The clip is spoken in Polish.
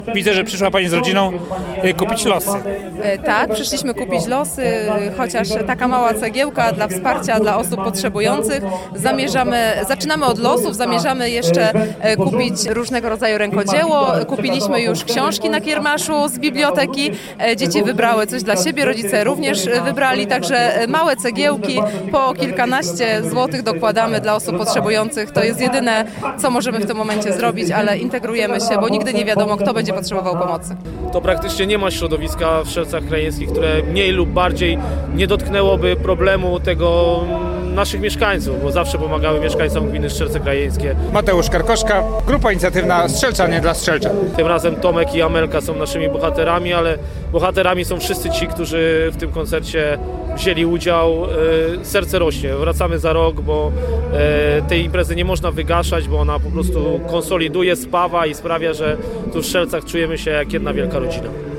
Widzę, że przyszła Pani z rodziną kupić losy. Tak, przyszliśmy kupić losy, chociaż taka mała cegiełka dla wsparcia dla osób potrzebujących. Zaczynamy od losów, zamierzamy jeszcze kupić różnego rodzaju rękodzieło. Kupiliśmy już książki na kiermaszu z biblioteki. Dzieci wybrały coś dla siebie, rodzice również wybrali, także małe cegiełki po kilkanaście złotych dokładamy dla osób potrzebujących. To jest jedyne, co możemy w tym momencie zrobić, ale integrujemy się, bo nigdy nie wiadomo, kto będzie potrzebował pomocy. To praktycznie nie ma środowiska w Strzelcach Krajeńskich, które mniej lub bardziej nie dotknęłoby problemu tego naszych mieszkańców, bo zawsze pomagały mieszkańcom gminy Strzelce Krajeńskie. Mateusz Karkoszka, grupa inicjatywna Strzelczanie dla Strzelczan. Tym razem Tomek i Amelka są naszymi bohaterami, ale bohaterami są wszyscy ci, którzy w tym koncercie wzięli udział. Serce rośnie. Wracamy za rok, bo tej imprezy nie można wygaszać, bo ona po prostu konsoliduje, spawa i sprawia, że tu w Strzelcach czujemy się jak jedna wielka rodzina.